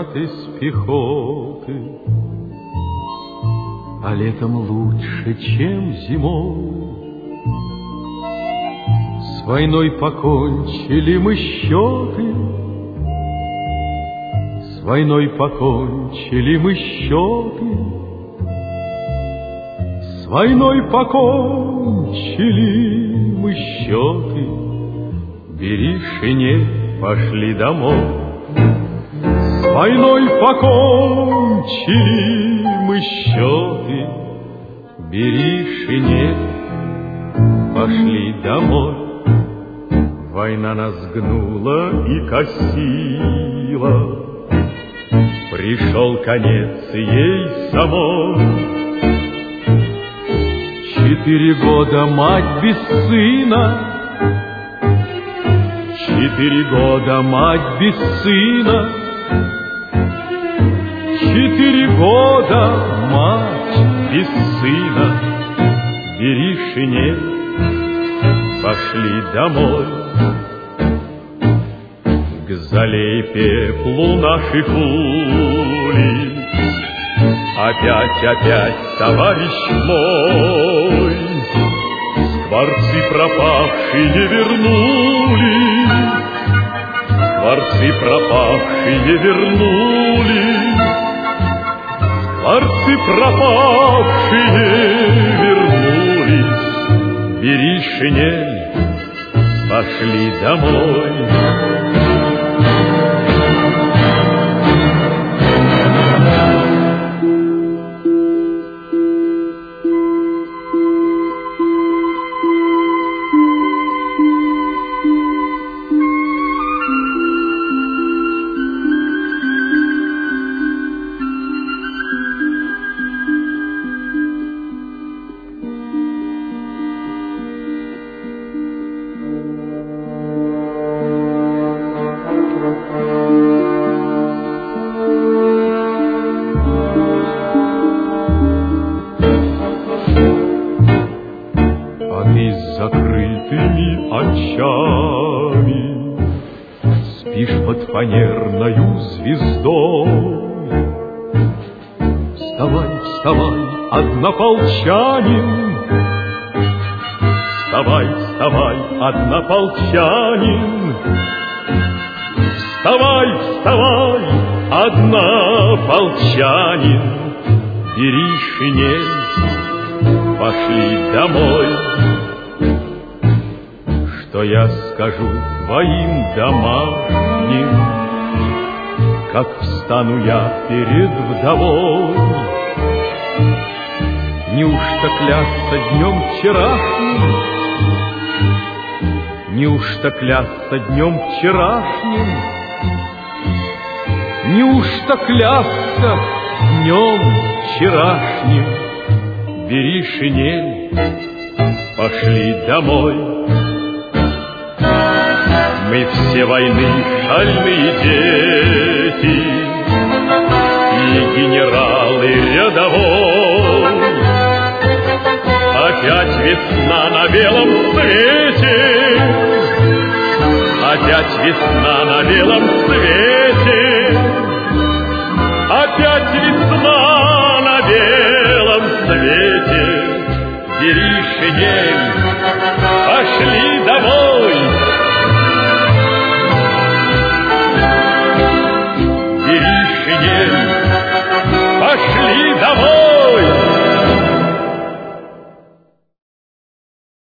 солдат из пехоты, а летом лучше, чем зимой. С войной покончили мы счеты, с войной покончили мы счеты, с войной покончили мы счеты. Бери шинель, пошли домой. С войной покончили мы счеты. Бери шинель, пошли домой. Война нас гнула и косила, пришел конец ей самой. 4 года мать без сына, 4 года мать без сына, 4 года мать без сына. Бери шинель, пошли домой. К золе и пеплу наши пули, опять, товарищ мой, скворцы пропавшие вернули, скворцы пропавшие вернули, скворцы пропавшие вернулись. Бери шинель, пошли домой. Спишь под фанерною звездой. Вставай, вставай, однополчанин, вставай, вставай, однополчанин, вставай, вставай, однополчанин. Бери шинель, пошли домой. Что я скажу твоим домашним, как встану я перед вдовой? Неужто клясться днем вчерашним? Неужто клясться днем вчерашним? Неужто клясться днем вчерашним? Бери шинель, пошли домой. Мы все войны шальные дети, и генералы рядовой. Опять весна на белом свете, опять весна на белом свете, опять весна на белом свете. Бери шинель,